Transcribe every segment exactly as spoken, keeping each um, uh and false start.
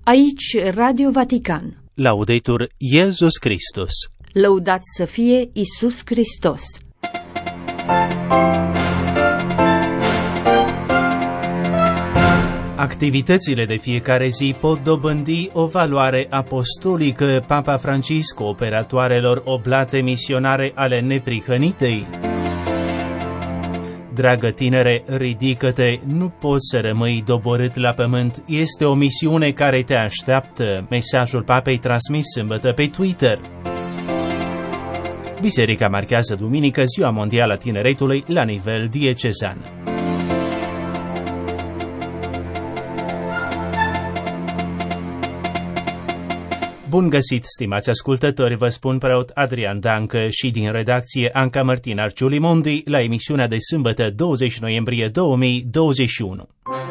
Aici Radio Vatican. Laudetur Iesus Christus. Lăudat să fie Iisus Hristos. Activitățile de fiecare zi pot dobândi o valoare apostolică. Papa Francisco operatoarelor oblate misionare ale neprihănitei. Dragă tinere, ridică-te, nu poți să rămâi doborât la pământ, este o misiune care te așteaptă. Mesajul Papei transmis sâmbătă pe Twitter. Biserica marchează duminică Ziua Mondială a Tineretului la nivel diecezan. Bun găsit, stimați ascultători, vă spun preot Adrian Dancă și din redacție Anca Martina Arciulimondi la emisiunea de sâmbătă douăzeci noiembrie două mii douăzeci și unu.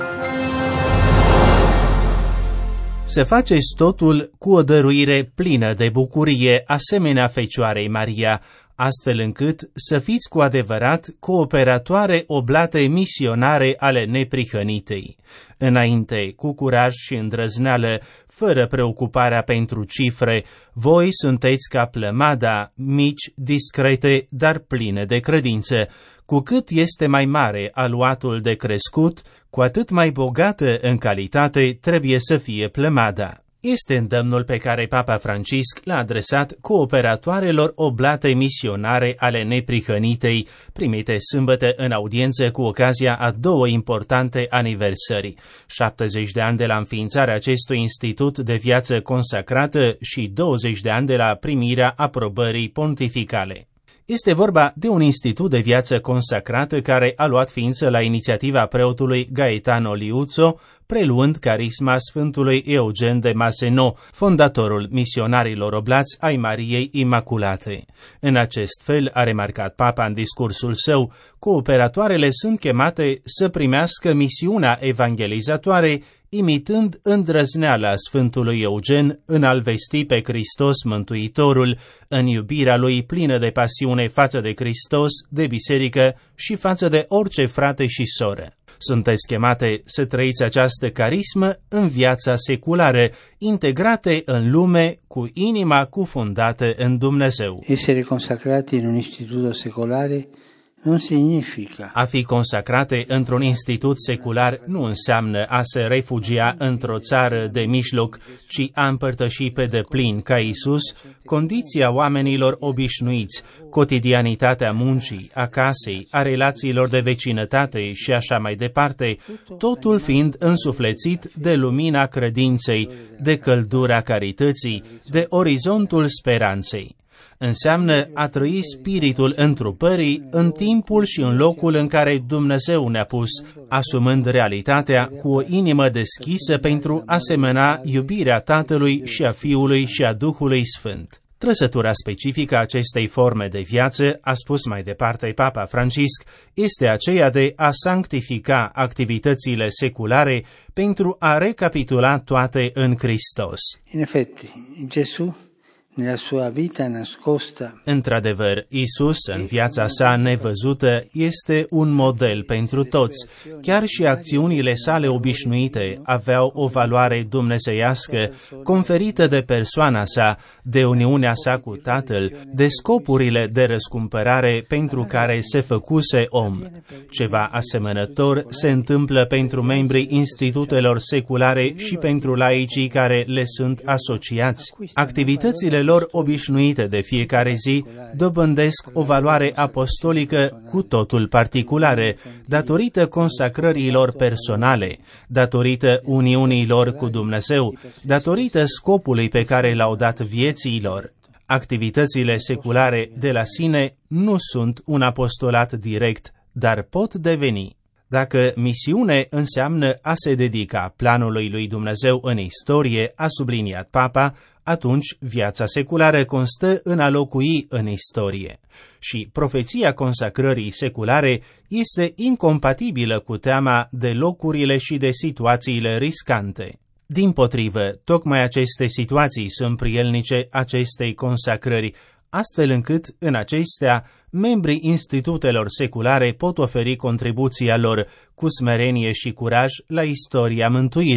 Să faceți totul cu o dăruire plină de bucurie, asemenea Fecioarei Maria, astfel încât să fiți cu adevărat cooperatoare oblate misionare ale neprihănitei. Înainte, cu curaj și îndrăzneală, fără preocuparea pentru cifre, voi sunteți ca plămada, mici, discrete, dar pline de credință. Cu cât este mai mare aluatul de crescut, cu atât mai bogată în calitate trebuie să fie plămada. Este îndemnul pe care Papa Francisc l-a adresat cooperatoarelor oblate misionare ale neprihănitei, primite sâmbătă în audiență cu ocazia a două importante aniversări. șaptezeci de ani de la înființarea acestui institut de viață consacrată și douăzeci de ani de la primirea aprobării pontificale. Este vorba de un institut de viață consacrată care a luat ființă la inițiativa preotului Gaetano Liuzzo, preluând carisma Sfântului Eugen de Masseno, fondatorul misionarilor oblați ai Mariei Imaculate. În acest fel, a remarcat Papa în discursul său, cooperatoarele sunt chemate să primească misiunea evangelizatoare, imitând îndrăzneala Sfântului Eugen în a-L vesti pe Hristos Mântuitorul, în iubirea Lui plină de pasiune față de Hristos, de biserică și față de orice frate și soră. Sunteți chemate să trăiți această carismă în viața seculară, integrate în lume, cu inima cufundată în Dumnezeu. Essere consacrati in un istituto secolare non significa. A fi consacrate într-un institut secular nu înseamnă a se refugia într-o țară de mijloc, ci a împărtăși pe deplin ca Iisus condiția oamenilor obișnuiți, cotidianitatea muncii, a casei, a relațiilor de vecinătate și așa mai departe, totul fiind însuflețit de lumina credinței, de căldura carității, de orizontul speranței. Înseamnă a trăi spiritul întrupării în timpul și în locul în care Dumnezeu ne-a pus, asumând realitatea cu o inimă deschisă pentru a semăna iubirea Tatălui și a Fiului și a Duhului Sfânt. Trăsătura specifică a acestei forme de viață, a spus mai departe Papa Francisc, este aceea de a sanctifica activitățile seculare pentru a recapitula toate în Hristos. In effetti, Gesù nella sua vita nascosta. Într-adevăr, Iisus, în viața sa nevăzută, este un model pentru toți. Chiar și acțiunile sale obișnuite aveau o valoare dumnezeiască, conferită de persoana sa, de uniunea sa cu Tatăl, de scopurile de răscumpărare pentru care se făcuse om. Ceva asemănător se întâmplă pentru membrii institutelor seculare și pentru laicii care le sunt asociați. Activitățile lor obișnuite de fiecare zi dobândesc o valoare apostolică cu totul particulare, datorită consacrărilor personale, datorită uniunii lor cu Dumnezeu, datorită scopului pe care l-au dat vieții lor. Activitățile seculare de la sine nu sunt un apostolat direct, dar pot deveni. Dacă misiune înseamnă a se dedica planului lui Dumnezeu în istorie, a subliniat Papa, atunci viața seculară constă în a locui în istorie. Și profeția consacrării seculare este incompatibilă cu teama de locurile și de situațiile riscante. Dimpotrivă, tocmai aceste situații sunt prielnice acestei consacrări, astfel încât, în acestea, membrii institutelor seculare pot oferi contribuția lor cu smerenie și curaj la istoria mântuirii,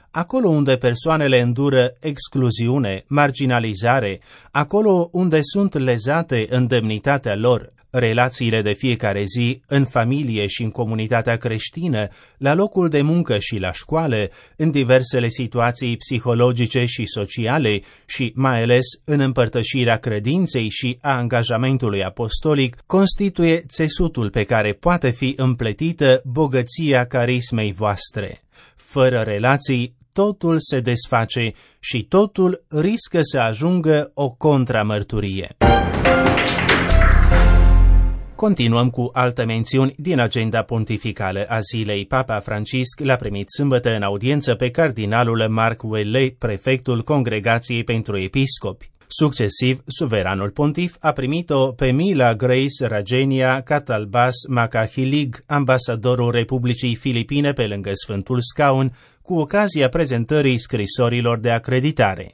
acolo unde persoanele îndură excluziune, marginalizare, acolo unde sunt lezate în demnitatea lor, relațiile de fiecare zi, în familie și în comunitatea creștină, la locul de muncă și la școală, în diversele situații psihologice și sociale și mai ales în împărtășirea credinței și a angajamentului apostolic, constituie țesutul pe care poate fi împletită bogăția carismei voastre. Fără relații, totul se desface și totul riscă să ajungă o contramărturie. Continuăm cu alte mențiuni din agenda pontificală a zilei. Papa Francisc l-a primit sâmbătă în audiență pe cardinalul Marc Ouellet, prefectul Congregației pentru Episcopi. Succesiv, suveranul pontif a primit-o pe Mila Grace Ragenia Catalbas Macahilig, ambasadorul Republicii Filipine pe lângă Sfântul Scaun, cu ocazia prezentării scrisorilor de acreditare.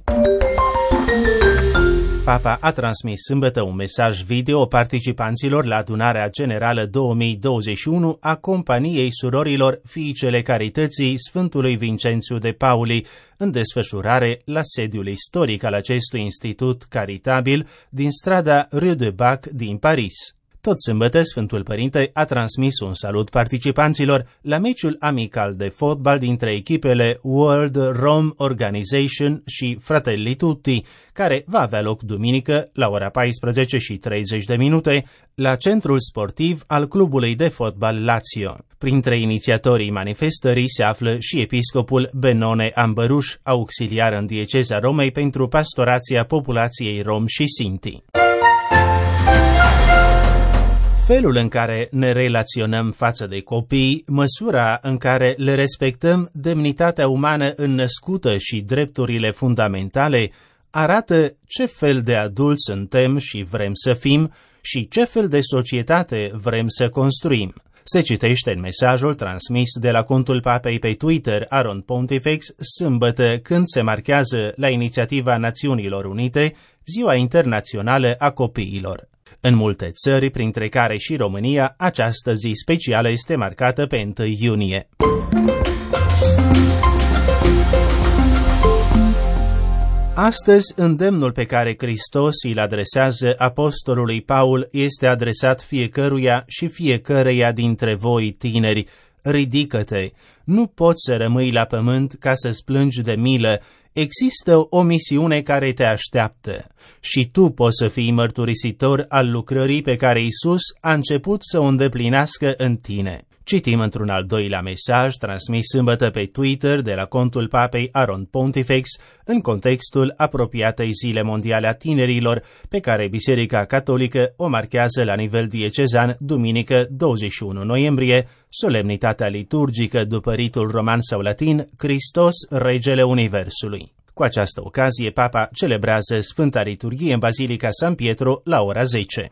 Papa a transmis sâmbătă un mesaj video participanților la adunarea generală două mii douăzeci și unu a Companiei Surorilor Fiicele Carității Sfântului Vincențiu de Pauli, în desfășurare la sediul istoric al acestui institut caritabil din strada Rue de Bac din Paris. Tot sâmbătă, Sfântul Părinte a transmis un salut participanților la meciul amical de fotbal dintre echipele World Rome Organization și Fratelli Tutti, care va avea loc duminică la ora paisprezece și treizeci de minute la centrul sportiv al clubului de fotbal Lazio. Printre inițiatorii manifestării se află și episcopul Benone Ambăruș, auxiliar în dieceza Romei pentru pastorația populației rom și sinti. Felul în care ne relaționăm față de copii, măsura în care le respectăm demnitatea umană înnăscută și drepturile fundamentale, arată ce fel de adulți suntem și vrem să fim și ce fel de societate vrem să construim. Se citește în mesajul transmis de la contul papei pe Twitter Aaron Pontifex sâmbătă, când se marchează la inițiativa Națiunilor Unite Ziua Internațională a Copiilor. În multe țări, printre care și România, această zi specială este marcată pe întâi iunie. Astăzi, îndemnul pe care Hristos îl adresează apostolului Paul este adresat fiecăruia și fiecăreia dintre voi, tineri. Ridică-te! Nu poți să rămâi la pământ ca să-ți plângi de milă. Există o misiune care te așteaptă și tu poți să fii mărturisitor al lucrării pe care Iisus a început să o îndeplinească în tine. Citim într-un al doilea mesaj transmis sâmbătă pe Twitter de la contul papei Aaron Pontifex în contextul apropiatei Zile Mondiale a Tinerilor, pe care Biserica Catolică o marchează la nivel diecezan duminică douăzeci și unu noiembrie, solemnitatea liturgică după ritul roman sau latin, Hristos, Regele Universului. Cu această ocazie, Papa celebrează Sfânta Liturghie în Bazilica San Pietro la ora zece.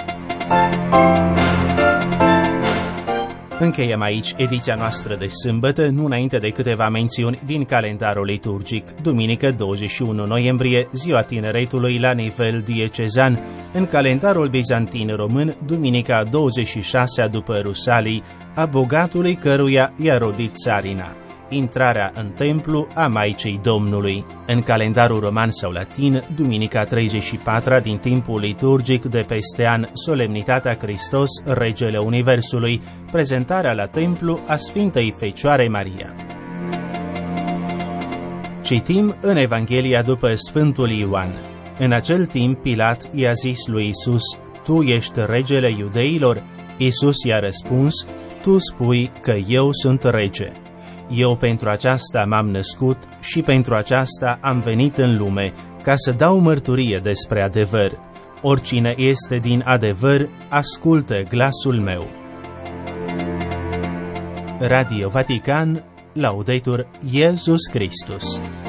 Încheiem aici ediția noastră de sâmbătă, nu înainte de câteva mențiuni din calendarul liturgic. Duminică douăzeci și unu noiembrie, Ziua Tineretului la nivel diecezan. În calendarul bizantin român, duminica douăzeci și șasea după Rusalii, a bogatului căruia i-a rodit țarina. Intrarea în templu a Maicii Domnului. În calendarul roman sau latin, duminica treizeci și patra din timpul liturgic de peste an, solemnitatea Hristos, Regele Universului, prezentarea la templu a Sfintei Fecioare Maria. Citim în Evanghelia după Sfântul Ioan. În acel timp, Pilat i-a zis lui Iisus: Tu ești regele iudeilor? Iisus i-a răspuns: Tu spui că eu sunt rege. Eu pentru aceasta m-am născut și pentru aceasta am venit în lume, ca să dau mărturie despre adevăr. Oricine este din adevăr, ascultă glasul meu. Radio Vatican, Laudetur Iesus Christus.